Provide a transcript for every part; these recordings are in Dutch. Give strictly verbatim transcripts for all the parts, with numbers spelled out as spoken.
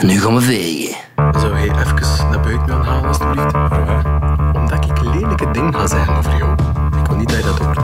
En nu gaan we vegen. Zou jij even naar buiten willen halen, alstublieft? Ja. Omdat ik lelijke dingen ga zeggen over jou. Ik wil niet dat je dat hoort.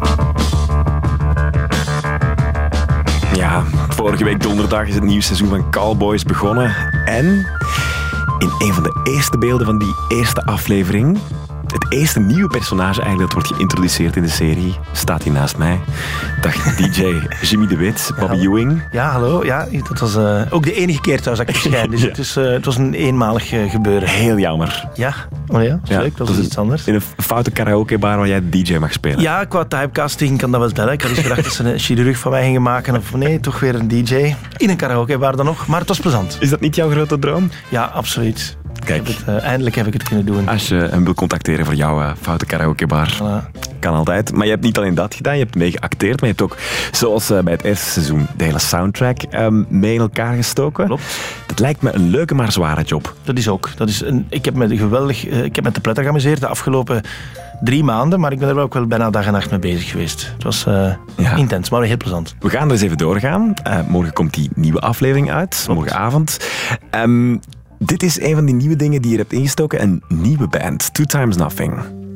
Ja, vorige week donderdag is het nieuwe seizoen van Callboys begonnen. En in een van de eerste beelden van die eerste aflevering, het eerste nieuwe personage eigenlijk dat wordt geïntroduceerd in de serie, staat hier naast mij. Dag D J Jimmy de Wit, Bobby ja, Ewing. Ja, hallo. Ja, dat was uh, ook de enige keer trouwens dat ik verschijn. Dus ja. het, is, uh, het was een eenmalig uh, gebeuren. Heel jammer. Ja, oh ja, ja leuk. Dat was iets anders. In een foute karaokebar waar jij D J mag spelen. Ja, qua typecasting kan dat wel tellen. Ik had dus gedacht dat ze een chirurg van mij gingen maken. Of nee, toch weer een D J. In een karaokebar dan nog. Maar het was plezant. Is dat niet jouw grote droom? Ja, absoluut. Kijk, heb het, uh, eindelijk heb ik het kunnen doen. Als je hem wil contacteren voor jouw uh, foute karaokebar, voilà. Kan altijd. Maar je hebt niet alleen dat gedaan, je hebt mee geacteerd, maar je hebt ook, zoals uh, bij het eerste seizoen, de hele soundtrack um, mee in elkaar gestoken. Klopt. Dat lijkt me een leuke, maar zware job. Dat is ook. Dat is een, ik heb me geweldig, uh, ik heb me te pletter geamuseerd de afgelopen drie maanden, maar ik ben er ook wel bijna dag en nacht mee bezig geweest. Het was uh, ja. intens, maar heel plezant. We gaan er eens even doorgaan. Uh, morgen komt die nieuwe aflevering uit, Klopt. morgenavond. Um, Dit is een van die nieuwe dingen die je hebt ingestoken. Een nieuwe band, Two Times Nothing.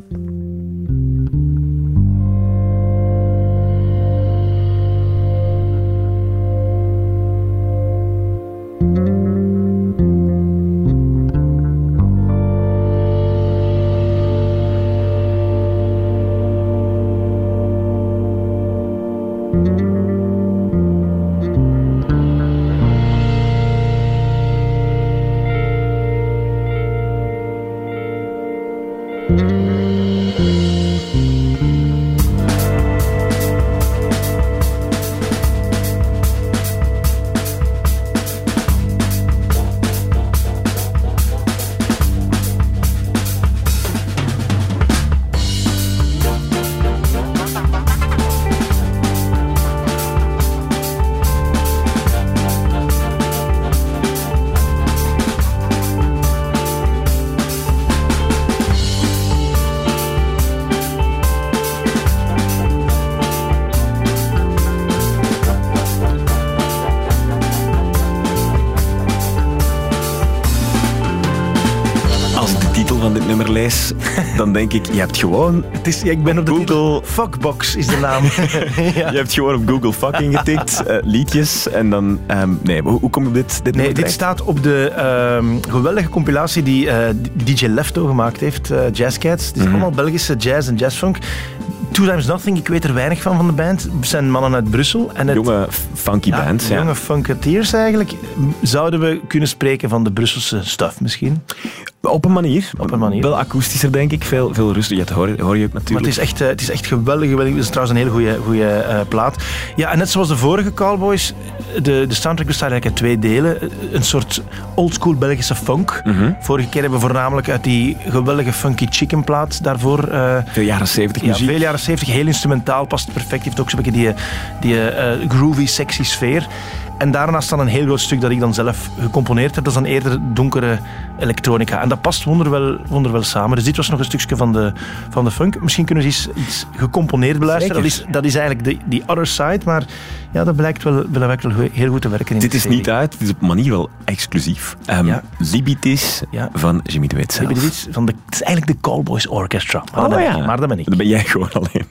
Dan denk ik, je hebt gewoon... Het is, ja, ik ben op de Google... Fuckbox is de naam. ja. Je hebt gewoon op Google fucking getikt, uh, liedjes, en dan... Um, nee, hoe, hoe kom je op dit, dit Nee, dit staat op de um, geweldige compilatie die uh, D J Lefto gemaakt heeft, uh, Jazz Cats. Het is mm-hmm. allemaal Belgische jazz en jazzfunk. Two Times Nothing, ik weet er weinig van van de band. Het zijn mannen uit Brussel. En het, jonge funky ja, band. Ja. Jonge funketeers eigenlijk. Zouden we kunnen spreken van de Brusselse stuff misschien? Op een manier. Op een manier. Wel akoestischer, denk ik. Veel, veel rustiger. Ja, dat hoor, hoor je ook natuurlijk. Maar het is echt, uh, het is echt geweldig, geweldig. Het is trouwens een hele goede, goede uh, plaat. Ja, en net zoals de vorige Callboys, de, de soundtrack bestaat eigenlijk uit twee delen. Een soort oldschool Belgische funk. Mm-hmm. Vorige keer hebben we voornamelijk uit die geweldige Funky Chicken plaat daarvoor... Uh, veel jaren zeventig muziek. Ja, veel jaren zeventig. Heel instrumentaal, past perfect. Heeft ook zo'n beetje die, die uh, groovy, sexy sfeer. En daarnaast dan een heel groot stuk dat ik dan zelf gecomponeerd heb. Dat is dan eerder donkere elektronica. En dat past wonderwel, wonderwel samen. Dus dit was nog een stukje van de, van de funk. Misschien kunnen we eens iets gecomponeerd beluisteren. Dat is, dat is eigenlijk de die other side. Maar ja, dat blijkt wel, blijkt wel heel goed te werken. In dit is serie. niet uit. Dit is op manier wel exclusief. Um, ja. Libitis ja. van Jimmy de Wit zelf. Libitis van de, het is eigenlijk de Callboys Orchestra. Maar, oh, dat, ben ja. ik, maar dat ben ik. Dat ben jij gewoon alleen.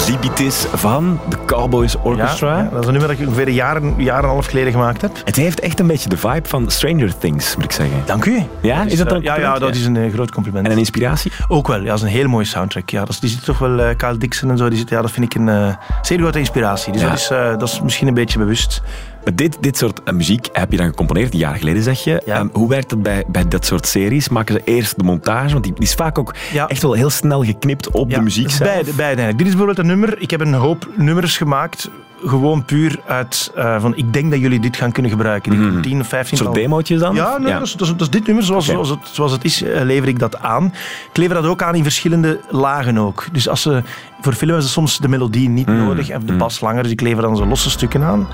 Dibitis van de Cowboys Orchestra. Ja, ja, dat is een nummer dat ik ongeveer een jaar, een jaar en een half geleden gemaakt heb. Het heeft echt een beetje de vibe van Stranger Things, moet ik zeggen. Dank u. Ja, is dat een ja, ja, dat is een uh, groot compliment. En een inspiratie? Ook wel, ja, dat is een heel mooie soundtrack. Ja, dat is, die zit toch wel, uh, Kyle Dixon en zo, die zit, ja, dat vind ik een uh, zeer grote inspiratie. Dus ja. dat, is, uh, dat is misschien een beetje bewust. Maar dit, dit soort uh, muziek heb je dan gecomponeerd, een jaar geleden zeg je. Ja. Um, hoe werkt het bij, bij dat soort series? Maken ze eerst de montage? Want die, die is vaak ook ja. echt wel heel snel geknipt op ja, de muziek zelf. Beide, beide eigenlijk. Dit is bijvoorbeeld een nummer. Ik heb een hoop nummers gemaakt. Gewoon puur uit uh, van ik denk dat jullie dit gaan kunnen gebruiken. Die mm. tien of vijftien Een soort demootjes dan? Ja, nee, ja. Dat, is, dat, is, dat is dit nummer. Zoals, okay. zoals, het, zoals het is, uh, lever ik dat aan. Ik lever dat ook aan in verschillende lagen ook. Dus als ze, voor film is soms de melodie niet mm. nodig en de bas langer. Dus ik lever dan zo losse stukken aan.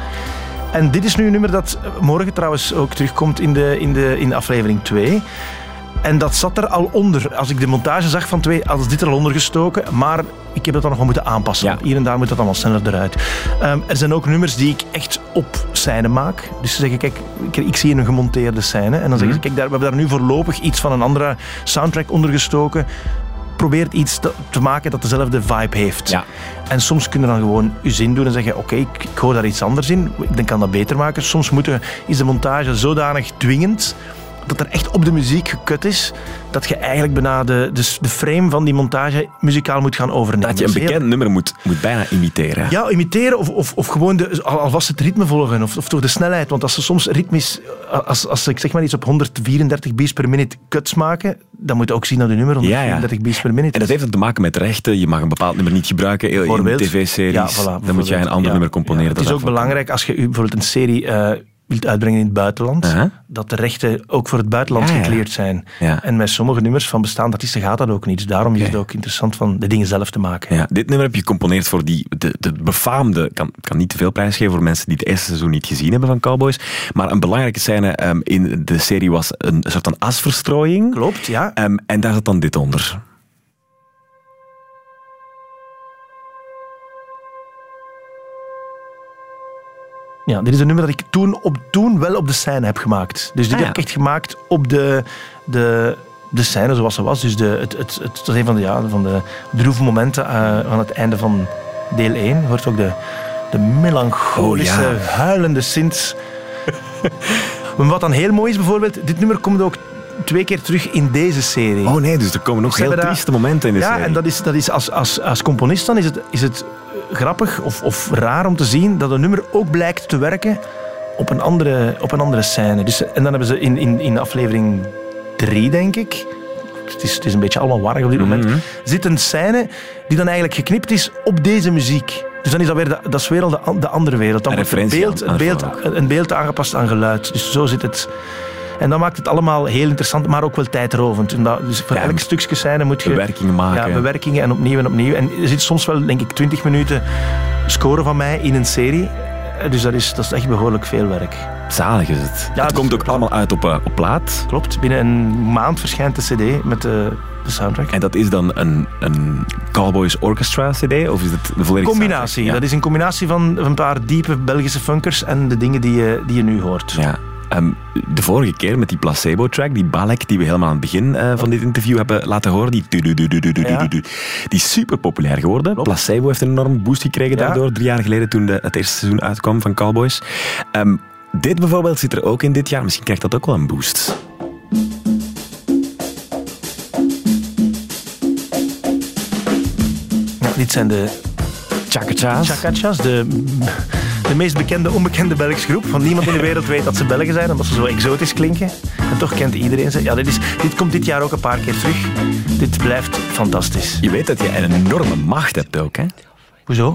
En dit is nu een nummer dat morgen trouwens ook terugkomt in de, in de, in de aflevering twee. En dat zat er al onder. Als ik de montage zag van twee, had dit er al onder gestoken. Maar ik heb dat dan nog wel moeten aanpassen. Ja. Hier en daar moet dat allemaal sneller eruit. Um, er zijn ook nummers die ik echt op scène maak. Dus ze zeggen, kijk, ik, ik zie een gemonteerde scène. En dan zeggen ze, kijk, daar, we hebben daar nu voorlopig iets van een andere soundtrack onder gestoken. Probeert iets te, te maken dat dezelfde vibe heeft. Ja. En soms kun je dan gewoon je zin doen en zeggen, oké, okay, ik, ik hoor daar iets anders in. Ik kan dat beter maken. Soms moet je, is de montage zodanig dwingend dat er echt op de muziek gekut is, dat je eigenlijk bijna de, de, de frame van die montage muzikaal moet gaan overnemen. Dat je een bekend heel... nummer moet, moet bijna imiteren. Ja, imiteren of, of, of gewoon de, alvast het ritme volgen of, of toch de snelheid. Want als ze soms ritmisch, als, als ik zeg maar iets op honderdvierendertig beats per minute cuts maken, dan moet je ook zien naar de nummer honderdvierendertig ja, ja. beats per minute. En dat heeft dan te maken met rechten. Je mag een bepaald nummer niet gebruiken in tv-series. Ja, voilà, dan moet jij een ander ja, nummer componeren. Ja, het is ook belangrijk als je bijvoorbeeld een serie uh, wilt uitbrengen in het buitenland, uh-huh. dat de rechten ook voor het buitenland ja, ja. gecleared zijn. Ja. En met sommige nummers van bestaande artiesten gaat dat ook niet. Dus daarom okay. is het ook interessant van de dingen zelf te maken. Ja, dit nummer heb je gecomponeerd voor die, de, de befaamde, kan, kan niet te veel prijs geven voor mensen die het eerste seizoen niet gezien hebben van Cowboys, maar een belangrijke scène um, in de serie was een soort van asverstrooiing. Klopt, ja. Um, en daar zat dan dit onder. Ja, dit is een nummer dat ik toen, op, toen wel op de scène heb gemaakt. Dus dit ah, ja. heb ik echt gemaakt op de, de, de scène zoals ze was. Dus de, het, het, het was een van de, ja, van de droeve momenten uh, aan het einde van deel één. Je hoort ook de, de melancholische, oh, ja. huilende synths. Maar wat dan heel mooi is bijvoorbeeld, dit nummer komt ook twee keer terug in deze serie. Oh nee, dus er komen nog dus heel trieste momenten in de ja, serie. Ja, en dat is, dat is als, als, als componist dan is het, is het grappig of, of raar om te zien dat een nummer ook blijkt te werken op een andere, op een andere scène. Dus, en dan hebben ze in, in, in aflevering drie, denk ik, het is, het is een beetje allemaal warrig op dit moment, mm-hmm. zit een scène die dan eigenlijk geknipt is op deze muziek. Dus dan is dat weer de, dat is weer al de, de andere wereld. Dan wordt het beeld, een, beeld, een beeld aangepast aan geluid. Dus zo zit het. En dat maakt het allemaal heel interessant, maar ook wel tijdrovend. En dat, dus voor ja, elk stukje scène moet je bewerkingen maken. Ja, bewerkingen en opnieuw en opnieuw. En er zit soms wel, denk ik, twintig minuten scoren van mij in een serie. Dus dat is, dat is echt behoorlijk veel werk. Zalig is het. Ja, het komt ook allemaal uit op, uh, op plaat. Klopt. Binnen een maand verschijnt de cd met de, de soundtrack. En dat is dan een, een Cowboys Orchestra cd? Of is het een volledige combinatie. Ja. Dat is een combinatie van een paar diepe Belgische funkers en de dingen die je, die je nu hoort. Ja. Um, de vorige keer met die placebo-track, die Balek die we helemaal aan het begin uh, van dit interview hebben laten horen, die, du, du, du, du, du, ja. die is super populair geworden. Klopt. Placebo heeft een enorme boost gekregen ja. daardoor, drie jaar geleden toen de, het eerste seizoen uitkwam van Cowboys. Um, dit bijvoorbeeld zit er ook in dit jaar, misschien krijgt dat ook wel een boost. Ja, dit zijn de Chakachas. Chakachas, de... De meest bekende, onbekende Belgische groep. Van niemand in de wereld weet dat ze Belgen zijn, omdat ze zo exotisch klinken. En toch kent iedereen ze. Ja, dit, is, dit komt dit jaar ook een paar keer terug. Dit blijft fantastisch. Je weet dat je een enorme macht hebt ook, hè? Hoezo?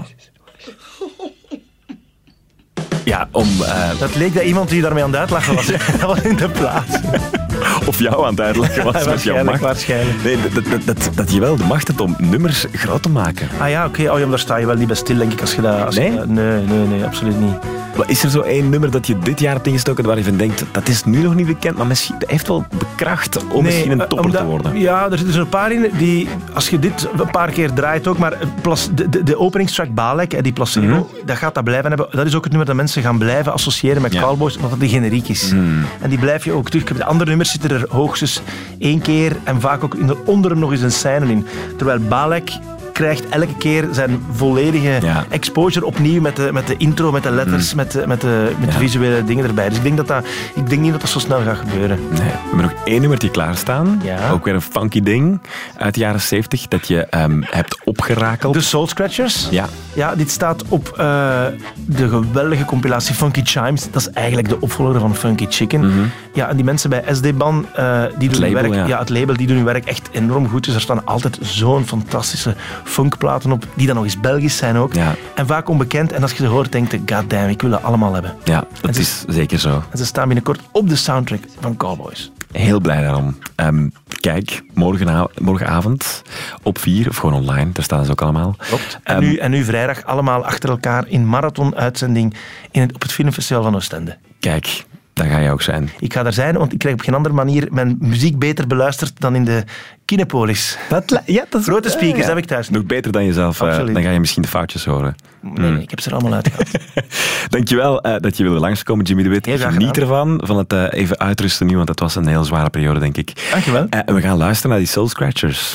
Ja, om... Uh... Dat leek dat iemand die daarmee aan het uitlachen was. Dat was in de plaats. Of jou aan het uitlachen was ja, met jouw macht. Waarschijnlijk. Nee, dat, dat, dat, dat je wel de macht hebt om nummers groot te maken. Ah ja, oké. Okay. Oh, ja, daar sta je wel niet bij stil, denk ik. Als je dat, als nee? Je dat, nee? Nee, nee, absoluut niet. Maar is er zo één nummer dat je dit jaar hebt ingestoken waar je van denkt, dat is nu nog niet bekend, maar misschien heeft wel de kracht om nee, misschien een topper omdat, te worden? Ja, er zitten een paar in die, als je dit een paar keer draait ook, maar de, de, de openingstrack Balek, die placebo, mm-hmm. dat gaat dat blijven hebben. Dat is ook het nummer dat mensen gaan blijven associëren met ja. Cowboys, omdat dat die generiek is. Mm. En die blijf je ook terug. De andere nummers zitten er hoogstens één keer en vaak ook onder hem nog eens een scène in. Terwijl Balek krijgt elke keer zijn volledige Ja. exposure opnieuw met de, met de intro, met de letters, Mm. met, de, met, de, met Ja. de visuele dingen erbij. Dus ik denk, dat dat, ik denk niet dat dat zo snel gaat gebeuren. Nee, we hebben nog één nummertje klaarstaan. Ja. Ook weer een funky ding uit de jaren zeventig dat je um, hebt opgerakeld. De Soul Scratchers. Ja. Ja, dit staat op uh, de geweldige compilatie Funky Chimes. Dat is eigenlijk de opvolger van Funky Chicken. Mm-hmm. Ja, en die mensen bij S D-Ban, uh, die doen hun label, werk, ja. ja, het label, die doen hun werk echt enorm goed. Dus er staan altijd zo'n fantastische funkplaten op, die dan nog eens Belgisch zijn ook. Ja. En vaak onbekend. En als je ze hoort, denk je, god damn, ik wil dat allemaal hebben. Ja, dat ze- is zeker zo. En ze staan binnenkort op de soundtrack van Cowboys. Heel blij daarom. Um, kijk, morgena- morgenavond op vier, of gewoon online, daar staan ze ook allemaal. Klopt. En, Um, nu, en nu vrijdag allemaal achter elkaar in marathon-uitzending in het, op het Filmfestival van Oostende. Kijk, daar ga je ook zijn. Ik ga daar zijn, want ik krijg op geen andere manier mijn muziek beter beluisterd dan in de Kinepolis. Dat, ja, dat is, Grote speakers ja. heb ik thuis. Nog beter dan jezelf. uh, Absoluut. dan ga je misschien de foutjes horen. Nee, nee, ik heb ze er allemaal uitgehaald. Dankjewel uh, dat je wilde langskomen, Jimmy de Wit. Heel graag Geniet gedaan. ervan, van het uh, even uitrusten nu, want dat was een heel zware periode, denk ik. Dankjewel. Uh, en we gaan luisteren naar die Soul Scratchers.